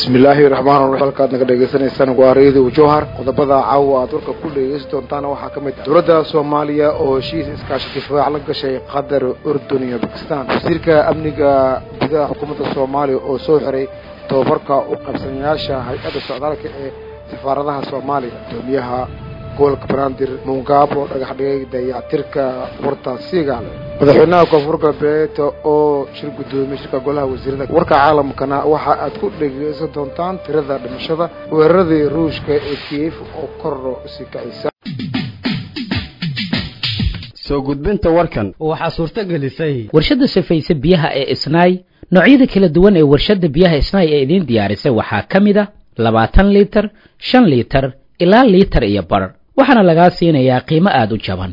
bismillaahi raxmaani raxiim halkaad naga dhegeysaneysaan waa reediyo jowhar qodobada caawa aad warka ku dhegeysan doontaan waxaa ka mid ah dowladda Soomaaliya oo heshiis iskaashi difaac la gashay Qatar, Urdun iyo Pakistan. wasiirka amniga gudaha xukuumadda Soomaaliya oo soo xiray tababarka u qabsanayaasha hay'adda socdaalka ee safaaradaha Soomaaliya. Gudoomiyaha gobolka Banaadir Mungabo dhagax dhigay dayactirka warta Siigaal. madaxweynaha koonfur galbeed oo shir gudoomiye shirka golaha wasiirada. warka caalamkana waxa aad ku dhegeysan doontaan tirada dhimashada weeraradii Ruushka ee Kiev oo kor u sii kacaysa. soo gudbinta warkan waxaa suurta gelisay warshada sifaysa biyaha ee Isnaay. noocyada kala duwan ee warshada biyaha Isnaay ee idin diyaarisay waxaa kamid ah 20 litir, 5 litir ilaa litir iyo bar. waxaana laga siinayaa qiimo aad u jaban.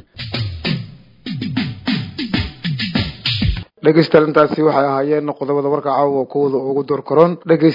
dhegeystayaal intaasi waxay ahaayeen qodobada warka caawa kuwada ugu door koron.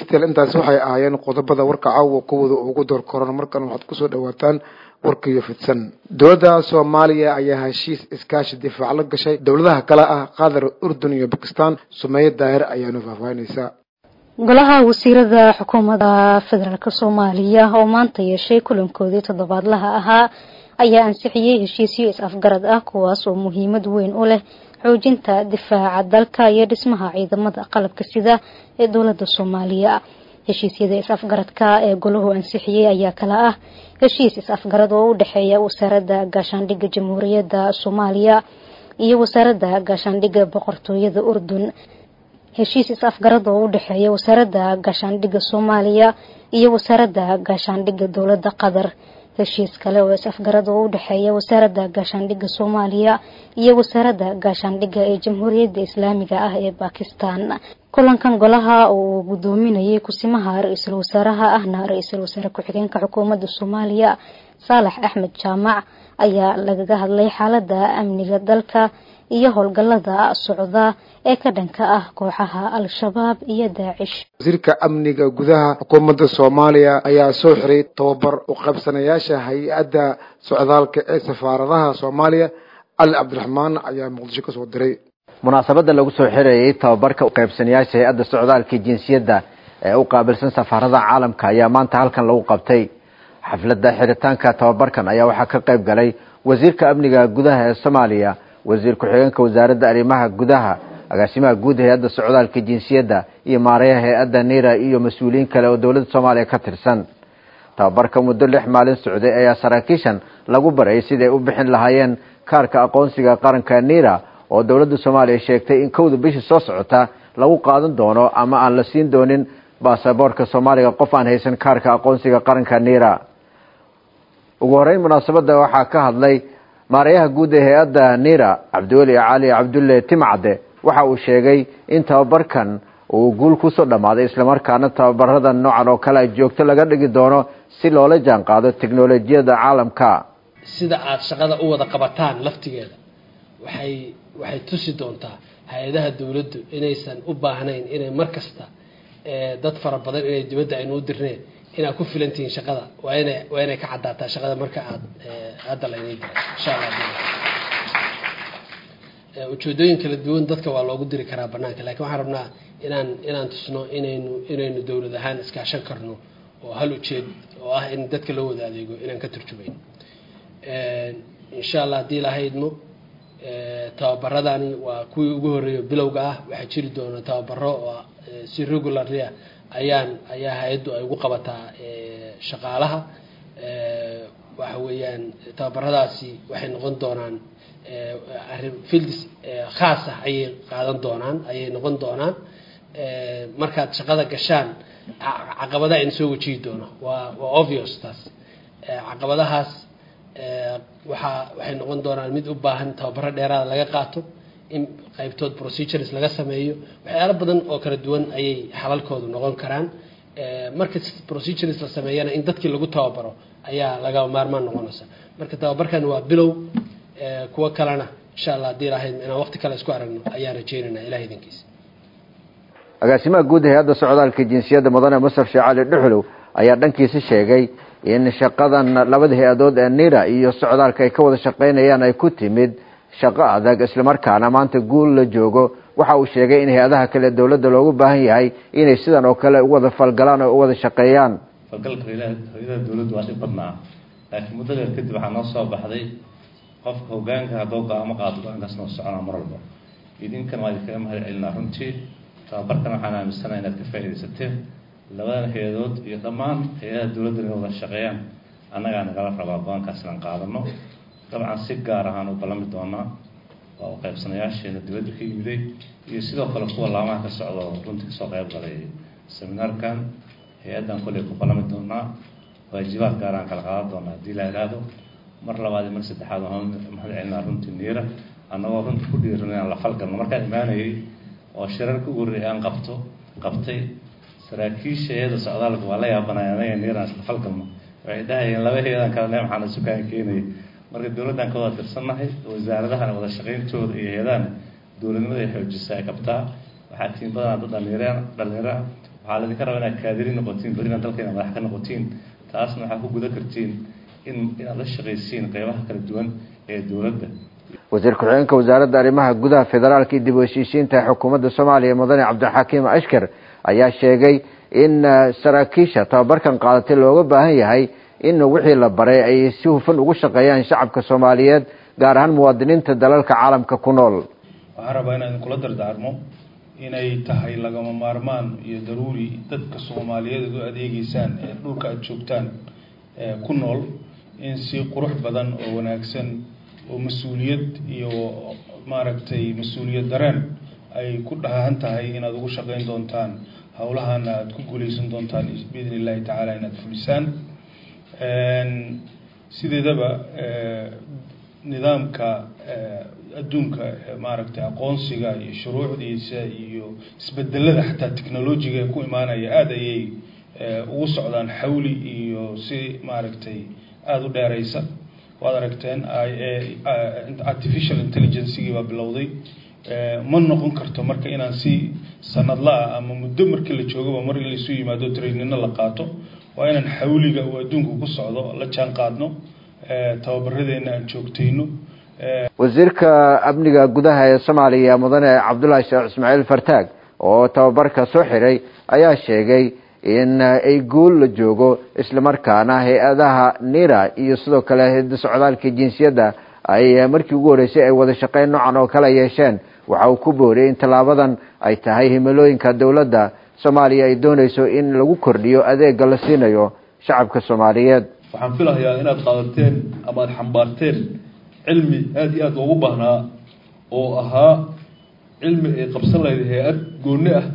markan waxaad ku soo dhawaataan warkiyo fidsan. dowladda Soomaaliya ayaa heshiis iskaashi difaac la gashay dowladaha kale ah Qatar, Urdun iyo Pakistan. Sumeeyad Daahir ayaanu faahfaahinaysaa. golaha wasiirada xukuumadda federaalka Soomaaliya oo maanta yeeshay kulankoodii toddobaadlaha ahaa ayaa ansixiyay heshiisyo is-afgarad ah kuwaas oo muhiimad weyn u leh xoojinta difaaca dalka iyo dhismaha ciidamada qalabka sida ee dowladda Soomaaliya. heshiisyada is-afgaradka ee golahu ansixiyay ayaa kala ah heshiis is-afgarad oo u dhaxeeya wasaaradda gaashaandhigga Jamhuuriyadda Soomaaliya iyo wasaaradda gaashaandhigga boqortooyada Urdun. heshiis is-afgarad oo u dhaxeeya wasaaradda gaashaandhigga Soomaaliya iyo wasaaradda gaashaandhigga dowladda Qatar. heshiis kale oo is-afgarad oo u dhaxeeya wasaaradda gaashaandhigga Soomaaliya iyo wasaaradda gaashaandhigga ee Jamhuuriyadda Islaamiga ah ee Pakistan. kulankan golaha oo gudoominayay kusimaha ra'iisul wasaaraha ahna ra'iisul wasaare ku-xigeenka xukuumadda Soomaaliya Saalax Axmed Jaamac ayaa lagaga hadlay xaaladda amniga dalka iyo howlgallada socda ee ka dhanka ah kooxaha Al-Shabaab iyo Daacish. wasiirka amniga gudaha xukuumadda Soomaaliya ayaa soo xiray tababar u qabsanayaasha hay'adda socdaalka ee safaaradaha Soomaaliya. Ali Cabdiraxmaan ayaa Muqdisho ka soo diray. munaasabada lagu soo xirayay tababarka u qaybsanayaasha hay'adda socdaalka jinsiyadda ee u qaabilsan safaaradaha caalamka ayaa maanta halkan lagu qabtay. xafladda xiritaanka tababarkan ayaa waxaa ka qayb galay wasiirka amniga gudaha ee Soomaaliya, wasiir ku-xigeenka wasaaradda arrimaha gudaha, agaasimaha guud ee hay'adda socdaalka jinsiyadda iyo maareeyaha hay'adda NIRA iyo mas'uuliyiin kale oo dowladda Soomaaliya ka tirsan. tababarka muddo 6 maalin socday ayaa saraakiishan lagu baray sidii ay u bixin lahaayeen kaarka aqoonsiga qaranka NIRA oo dowladda Soomaaliya sheegtay in kowda bishii soo socota lagu qaadan doono ama aan la siin doonin baasaboorka Soomaaliga qof aan haysan kaarka aqoonsiga qaranka NIRA. ugu horeyn munaasabada waxaa ka hadlay maareeyaha guud ee hay'adda NIRA Cabdiweli Cali Cabdulle Timcade. waxa uu sheegay in tababarkan uu guul ku soo dhamaaday isla markaana tababarada noocan oo kale joogto laga dhigi doono si loola jaan qaado tiknoolajiyada caalamka. sida aad shaqada u wada qabataan laftigeeda waxay tusi doontaa hay'adaha dawladdu inaysan u baahnayn inay markasta dad fara badan inay dibadda aynu u dirneen inaad ku filantihiin shaqada waa inay ka cadaataa shaqada marka aad hadda la inay diray insha Allah. ujeedooyin kala duwan dadka waa loogu diri karaa banaanka, laakiin waxaan rabnaa inaan tusno inaynu dawlad ahaan iskaashan karno oo hal ujeed oo ah in dadka loo wada adeego inaan ka turjumayno. insha Allah hadii la haydmo tababaradani waa kuwii ugu horeeyay bilowga ah. waxaa jiri doona tababaro oo si regularly ayaa hay'addu ay ugu qabataa shaqaalaha. waxa weeyaan tababaradaasi waxay noqon doonaan fields khaas ah ayay noqon doonaan. markaad shaqada gashaan caqabadaha in soo wajihi doono waa obvious taas. caqabadahaas waxay noqon doonaan mid u baahan tababaro dheeraad laga qaato, in qaybtood procedures laga sameeyo, waxyaalo badan oo kala duwan ayay xalalkoodu noqon karaan. marka procedures la sameeyana in dadkii lagu tababaro ayaa laga maarmaan noqonaysa. marka tababarkan waa bilow, kuwa kalena insha Allah hadii lahayd inaan waqti kale isku aragno ayaan rajaynaynaa Ilaahay idinkiisa. agaasimaha guud ee hay'adda socdaalka jinsiyadda mudane Musaf Shaacali Dhuxulow ayaa dhankiisa sheegay in shaqadan labada hay'adood ee NIRA iyo socdaalka ay ka wada shaqeynayaan ay ku timid shaqo adag isla markaana maanta guul la joogo waxa uu sheegay in hay-adaha kale dawladda loogu baahan yahay inay sidan oo kale u wada falgalaan oo u wada shaqeeyaan. falgalka hay'adaha dawladdu waa badnaa laakiin muddo dheer kadib waxaa noo soo baxday qofka hoggaanka hadduu go'aamo qaato go'aankaas noo soconaa mar walba idinkan waa idinkaga mahad celinaa runtii tababarkan waxaan aaminsanahay inaad ka faa'iidaysateen labadan hay-adood iyo dhammaan hay-adaha dawladda inay wada shaqeeyaan annagaa nagala rabaa go'aankaas inaan qaadano dabcan si gaar ahaan u ballami doonaa waa u qaybsanayaasheena dibadda ka yimiday iyo sidoo kale kuwa laamaha ka socda oo runtii kasoo qayb galay seminaarkan hay-addan kolley ku ballami doonaa waajibaad gaar aan kala qaadan doonaa haddii la idhaahdo mar labaad iyo mar saddexaad waxaan mahad celinaa runtii niira annagoo runtii ku dhiiran inaan la falgalno markaan imaanayay oo shirarka ugu horreeyay aan qabtay saraakiisha hay-adda socdaalka waa la yaabanaya anaga niiraan isla falgalno waxay dhahayeen laba hay-adaan kala nee maxaana sukaan keenayay marka dawladdan ka wada tirsannahay wasaaradahana wada shaqayntooda iyo hay-adahana dawladnimada ay xoojisa ay qabtaa waxaa tiin badanaa dad dhalinyaro ah waxaa laydinka rabaa inaad kaadiri noqotiin berina dalka inaad madax ka noqotiin taasna waxaa ku guda kartiin inaad la shaqaysiin qeybaha kala duwan ee dawladda. wasiir ku-xigeenka wasaaradda arrimaha gudaha federaalka iyo dib u heshiisiinta xukuumadda Soomaaliya mudane Cabdixakiim Ashkar ayaa sheegay in saraakiisha tababarkan qaadatay looga baahan yahay in wixii la baray ay si hufan ugu shaqeeyaan shacabka Soomaaliyeed gaar ahaan muwaadiniinta dalalka caalamka ku nool. waxaan rabaa inaan kula dardaarmo inay tahay lagama maarmaan iyo daruuri dadka Soomaaliyeed oo adeegisaan ee dhulka aad joogtaan ku nool in si qurux badan oo wanaagsan oo mas'uuliyad iyo maaragtay mas'uuliyad dareen ay ku dhahan tahay inaad ugu shaqeyn doontaan hawlahaana aad ku guuleysan doontaan biidnillaahi tacaala inaad fulisaan. sideedaba nidaamka adduunka maaragtay aqoonsiga iyo shuruucdiisa iyo isbedelada xataa technology-ga ku imaanaya aad ayay ugu socdaan xawli iyo si maaragtay aad u dheeraysa waad aragteen artificial intelligence-gii baa bilowday ma noqon karto marka inaan si sanadla ah ama muddo markii la joogaba mar in la isu yimaado trainino la qaato waa inaan xawliga uu adduunku ku socdo la jaan qaadno tababaradeena aan joogtayno. wasiirka amniga gudaha ee Soomaaliya mudane Cabdullaahi Sheekh Ismaaciil Fartaag oo tababarka soo xiray ayaa sheegay in ay guul la joogo isla markaana hay-adaha niira iyo sidoo kale hay'adda socdaalka jinsiyadda ay markii ugu horeysay ay wada shaqeyn noocan oo kala yeesheen waxa uu ku booriyay in talaabadan ay tahay himilooyinka dawladda Soomaaliya ay doonayso in lagu kordhiyo adeegga la siinayo shacabka Soomaaliyeed. waxaan filayaa inaad qaadateen ama aad xambaarteen cilmi aad iyo aad ugu baahnaa oo ahaa cilmi ay qabsan lahayd hay-ad gooni ah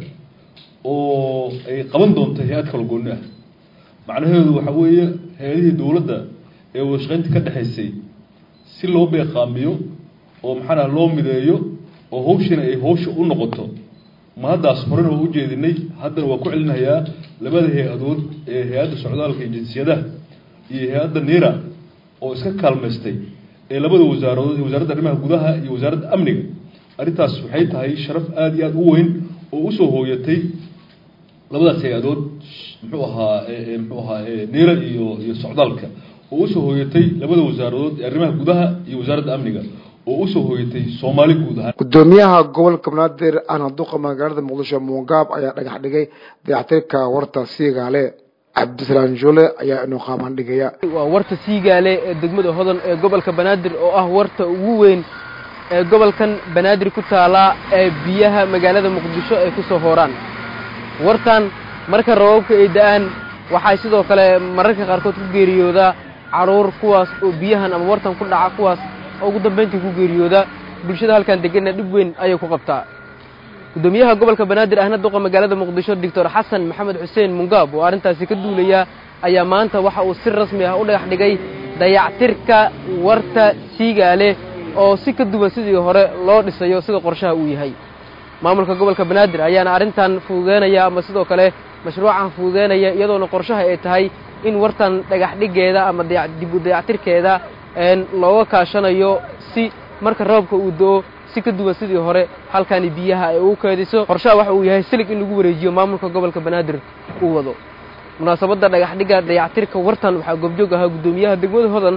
oo ay qaban doonto hay-ad kala gooni ah macnaheedu waxa weeye hay-adihii dawladda ee wada shaqaynta ka dhexaysay si loo beeqaamiyo oo maxaa loo mideeyo oo hawshina ay hawsha u noqoto ma haddaas horena waa u jeedinay haddana waa ku celinayaa labada hay-adood ee hay-adda socdaalka iyo jinsiyadaha iyo hay-adda niira oo iska kaalmaystay ee labada wasaaradood wasaaradda arrimaha gudaha iyo wasaaradda amniga arrintaas waxay tahay sharaf aad iyo aad u weyn oo u soo hooyatay labadaas hay-adood muxuu ahaa niira iyo socdaalka oo u soo hooyatay labada wasaaradood ee arrimaha gudaha iyo wasaaradda amniga oo u soo hooyatay Soomaali guud ahaan. gudoomiyaha gobolka Banaadir ana duqa magaalada Muqdisho Muungaab ayaa dhagax dhigay dayactirka warta Siigaale. Cabdisalaam Jule ayaa inoo qaaban dhigaya. waa warta Siigaale ee degmada Hodan ee gobolka Banaadir oo ah warta ugu weyn ee gobolkan Banaadir ku taala ee biyaha magaalada Muqdisho ay ku soo hooraan. wartan marka roobka ay da'aan waxay sidoo kale mararka qaarkood ku geeriyooda caruur kuwaas oo biyahan ama wartan ku dhaca kuwaas oo ugu dambeyntii ku geeriyooda bulshada halkan degan dib weyn ayay ku qabtaa. gudoomiyaha gobolka Banaadir ahna duqa magaalada Muqdisho Dr. Xasan Maxamed Xuseen Muungaab oo arintaasi ka duulaya ayaa maanta waxa uu si rasmi ah u dhagax dhigay dayactirka warta Siigaale oo si ka duwan sidii hore loo dhisayo sida qorshaha uu yahay. maamulka gobolka Banaadir ayaana arintan fududeynaya ama sidoo kale mashruucan fududeynaya iyadoo qorshaha ay tahay in wartan dhagax dhigeeda ama dib u dayactirkeeda looga kaashanayo si marka roobka uu doo si ka duwan sidii hore halkan biyaha ay u keediso. qorshaha waxa uu yahay silig in lagu wareejiyo maamulka gobolka Banaadir uu wado. munaasabada dhagax dhiga dayactirka wartan waxa goobjoog ahaa gudoomiyaha degmada Hodan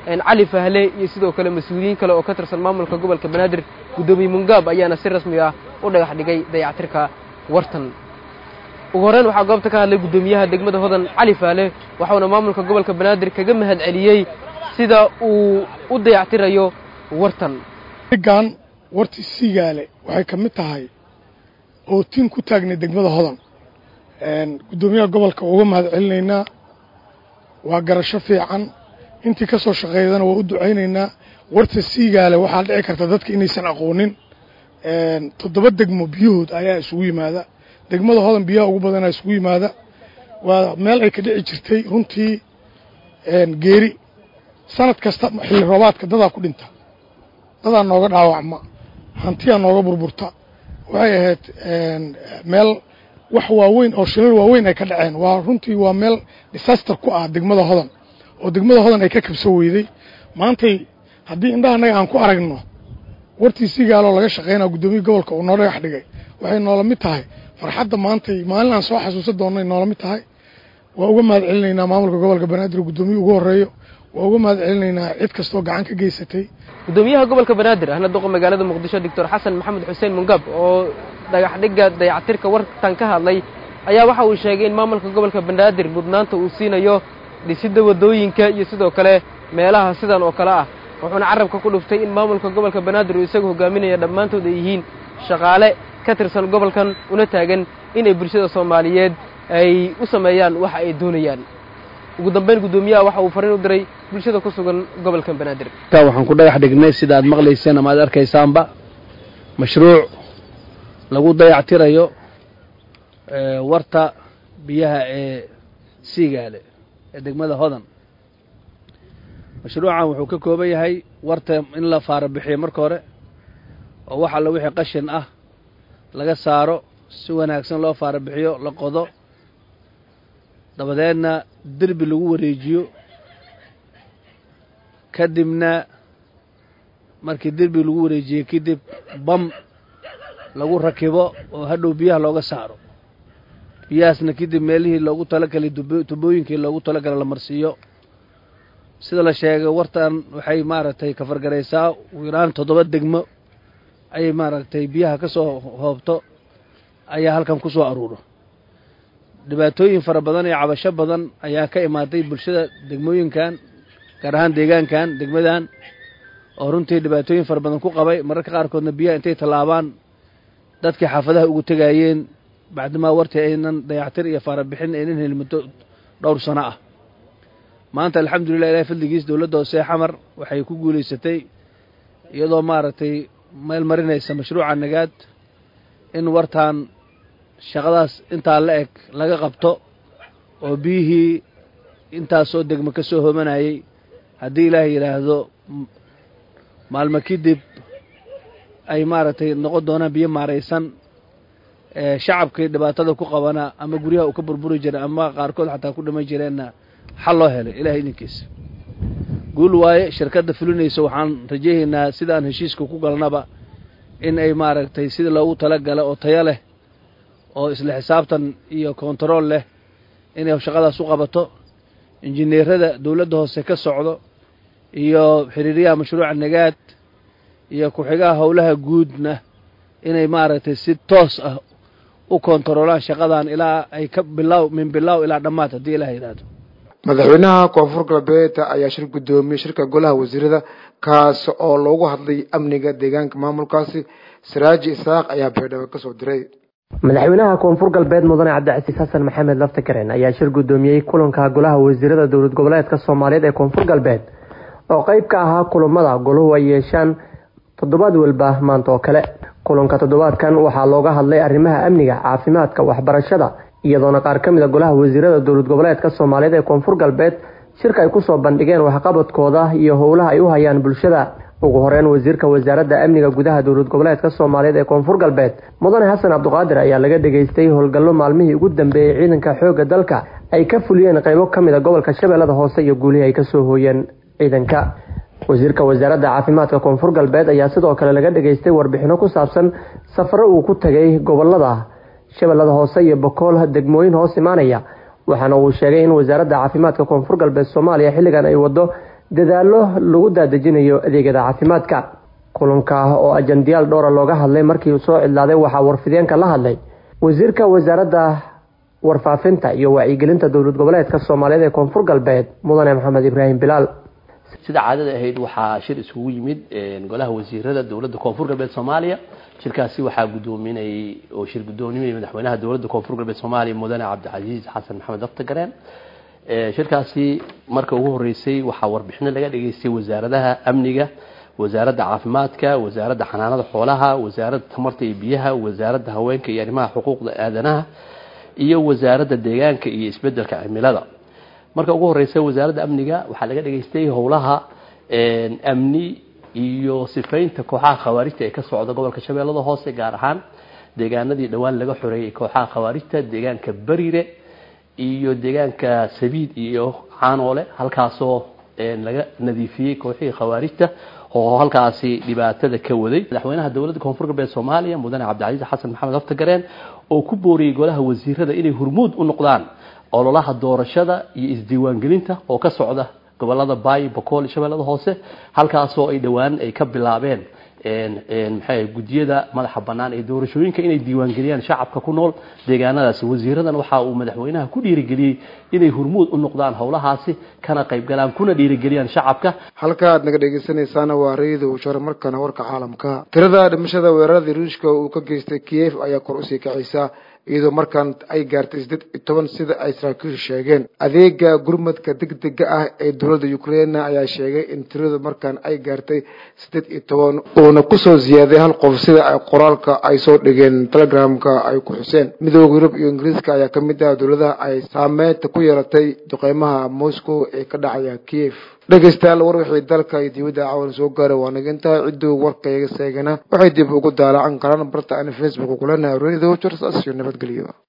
cali fahle iyo sidoo kale mas-uuliyiin kale oo ka tirsan maamulka gobolka banaadir guddoomiye mungaab ayaana si rasmi ah u dhagax dhigay dayactirka wartan ugu horreyn waxaa goobta ka hadlay guddoomiyaha degmada hodan cali fahle waxauna maamulka gobolka banaadir kaga mahad celiyey sida uu u dayactirayo wartan degan warti Siigaale waxay ka mid tahay oo tin ku taagnay degmada hodan guddoomiyaha gobolka uga mahad celinaynaa waa garasho fiican intii ka soo shaqeeyadana waa u ducaynaynaa warta Siigaale waxaa dhici karta dadka inaysan aqoonin 7 degmo biyahood ayaa isugu yimaada degmada hodan biyaha ugu badan isugu yimaada waa meel ay ka dhici jirtay runtii geeri sanad kasta xilli roobaadka dadaa ku dhinta dadaa nooga dhaawacma hantiya nooga burburta waxay ahayd meel wax waaweyn oo shilal waaweyn ay ka dhaceen waa runtii waa meel disaster ku ah degmada hodan oo degmada hodan ay ka kabso weyday maantay haddii indhaha anaga aan ku aragno wartii Siigaale laga shaqeynaa guddoomiyaha gobolka uu noo dhagax dhigay waxay noola mid tahay farxadda maantay maalin aan soo xasuusan doonay noola mid tahay waa uga mahad celinaynaa maamulka gobolka banaadir guddoomiyaha ugu horeeyo waa uga mahad celinaynaa cid kastoo gacan ka geysatay guddoomiyaha gobolka banaadir ahna doqo magaalada muqdisho Dr. Xasan Maxamed Xuseen Mungab oo dhagax dhigga dayactirka wartan ka hadlay ayaa waxa uu sheegay in maamulka gobolka banaadir mudnaanta uu siinayo dhisidda wadooyinka iyo sidoo kale meelaha sidan oo kale ah wuxuuna carabka ku dhuftay in maamulka gobolka banaadir uu isagu hogaaminaya dhammaantood ay yihiin shaqaale ka tirsan gobolkan una taagan inay bulshada Soomaaliyeed ay u sameeyaan waxa ay doonayaan ugu dambeyn guddoomiyaha waxa uu fariin u diray bulshada ku sugan gobolka banaadir waxaan ku dhagax dhignay sida aad maqlayseen ama aad arkaysaanba mashruuc lagu dayactirayo warta biyaha ee Siigaale ee degmada hodan mashruucan wuxuu ka kooban yahay warta in la faara bixiyo marka hore oo waxa la wixii qashin ah laga saaro si wanaagsan loo faara bixiyo la qodo dabadeedna derbi lagu wareejiyo kadibna markii derbi lagu wareejiyo kadib bam lagu rakibo oo hadhow biyaha looga saaro biyahaasna kadib meelihii loogu talagalay tubooyinkii loogu talagalay la marsiiyo sida la sheegay wartan waxay maaragtay ka fargaraysaa ugu yaraan 7 degmo ayay maaragtay biyaha ka soo hoobto ayaa halkan ku soo aruuro dhibaatooyin fara badan iyo cabasho badan ayaa ka imaaday bulshada degmooyinkan gaar ahaan deegaankan degmadan oo runtii dhibaatooyin fara badan ku qabay mararka qaarkoodna biyaha intay tallaabaan dadkii xaafadaha ugu tagayeen bacdama wartii aynan dayactir iyo faara bixin aynan helin muddo dhowr sano ah maanta alxamdulilah ilaahay fadligiis dowladda hoose xamar waxay ku guulaysatay iyadoo maaragtay meel marinaysa mashruuca nagaad in wartaan shaqadaas intaa la eg laga qabto oo biyihii intaasoo degmo ka soo hoomanayay haddii ilaahay yidhaahdo maalmo kadib ay maaragtay noqon doonaan biyo maaraysan shacabkii dhibaatada ku qabana ama guryaha uu ka burburi jiray ama qaarkood xataa ku dhiman jireenna xal loo helay ilaahay idinkiisa guul waaye shirkadda fulinaysa waxaan rajaynaynaa sida aan heshiiska ku galnaba in ay maaragtay sida loogu talagala oo tayo leh oo isla xisaabtan iyo kontarool leh inay shaqadaas u qabato injineerada dowladda hoose ka socdo iyo xiriiriyaha mashruuca nagaad iyo ku-xigaha howlaha guudna inay maaragtay si toos ah u kontaroolaan shaqadan ilaa ay ka min bilow ilaa dhammaad haddii ilaah yidhaahdo madaxweynaha koonfur galbeed ayaa shir guddoomiyey shirka golaha wasiirada kaas oo loogu hadlay amniga deegaanka maamulkaasi Siraaji Isaaq ayaa beedhaba ka soo diray madaxweynaha koonfur galbeed mudane Cabdicasiis Xasan Maxamed Laftakareen ayaa shir guddoomiyey kulanka golaha wasiirada dowlad goboleedka Soomaaliyeed ee koonfur galbeed oo qayb ka ahaa kulamada goluhu ay yeeshaan toddobaad walba maanta oo kale kulanka toddobaadkan waxaa looga hadlay arrimaha amniga caafimaadka waxbarashada iyadoona qaar ka mid ah golaha wasiirada dowlad goboleedka Soomaaliyeed ee koonfur galbeed shirka ay ku soo bandhigeen waxqabadkooda iyo howlaha ay u hayaan bulshada ugu horeen wasiirka wasaaradda amniga gudaha dowlad goboleedka Soomaaliyeed ee koonfur galbeed mudane Xasan Cabduqaadir ayaa laga dhageystay howlgallo maalmihii ugu dambeeyay ciidanka xoogga dalka ay ka fuliyeen qaybo ka mid ah gobolka Shabeellada Hoose iyo guulihii ay ka soo hooyeen ciidanka wasiirka wasaaradda caafimaadka koonfur galbeed ayaa sidoo kale laga dhageystay warbixino ku saabsan safaro uu ku tagay gobolada Shabeellada Hoose iyo Bokool degmooyin hoos imaanaya waxaana uu sheegay in wasaaradda caafimaadka koonfur galbeed Soomaaliya xilligan ay wado dadaallo lagu daadejinayo adeegyada caafimaadka. kulanka oo ajandiyaal dhowr looga hadlay markii uu soo cidlaaday waxaa warfideenka la hadlay wasiirka wasaaradda warfaafinta iyo wacyigelinta dowlad goboleedka Soomaaliyeed ee Koonfur Galbeed Mudane Maxamed Ibraahim Bilaal. sida caadada ahayd waxaa shir isugu yimid golaha wasiirada dowladda Koonfur Galbeed Soomaaliya. shirkaasi waxaa gudoominayay oo shir gudoominayay madaxweynaha dowladda Koonfur Galbeed Soomaaliya Mudane Cabdicasiis Xasan Maxamed Laftagareen. shirkaasi marka ugu horeysay waxaa warbixin laga dhageystay wasaaradaha amniga, wasaaradda caafimaadka, wasaaradda xanaanada xoolaha, wasaaradda tamarta iyo biyaha, wasaaradda haweenka iyo arrimaha xuquuqda aadanaha iyo wasaaradda deegaanka iyo isbedelka cimilada. marka ugu horeysay wasaaradda amniga waxaa laga dhageystay howlaha amni iyo sifaynta kooxaha khawaarijta ee ka socda gobolka Shabeellada Hoose, gaar ahaan deegaanadii dhawaan laga xoreeyay kooxaha khawaarijta, deegaanka Bariire iyo deegaanka Sabiid iyo Caanoole, halkaasoo laga nadiifiyay kooxihii khawaarijta oo halkaasi dhibaatada ka waday. madaxweynaha dowladda Koonfur Galbeed Soomaaliya Mudane Cabdicasiis Xasan Maxamed Laftagareen oo ku booriyay golaha wasiirada inay hormuud u noqdaan ololaha doorashada iyo isdiiwaangelinta oo ka socda gobolada Baay, Boqol, Shabeellada Hoose, halkaasoo ay dhawaan ay ka bilaabeen gudiyada madaxa banaan ee doorashooyinka inay diiwaangeliyaan shacabka ku nool deegaanadaasi. wasiiradan waxa uu madaxweynaha ku dhiirigeliyay inay hormuud u noqdaan howlahaasi kana qayb galaan kuna dhiirigeliyaan shacabka. halka aad naga dhegeysanaysaana waa reedo ushar markana warka caalamka. tirada dhimashada weerarada Ruushka uu ka geystay Kiev ayaa kor u sii kacaysa iyadoo markan ay gaartay 18 sida ay saraakiishu sheegeen. adeega gurmadka degdega ah ee dowladda Ukraine ayaa sheegay in tirada markan ay gaartay 18 oo ku soo ziyaaday hal qof sida ay qoraalka ay soo dhigeen Telegramka ay ku xuseen. midowga Yurub iyo Ingiriiska ayaa ka mid ah dowladaha ay saameynta ku yeelatay duqeymaha Moscow ee ka dhacaya Kiev. dhegeystayaal war wixii dalka iyo dibadda caawan soo gaaray waa naga intaa. ciduu warkayga seegana waxay dib ugu daalaacan karaan barta aan Facebook ku leenahay Radio Church. nabadgelyo.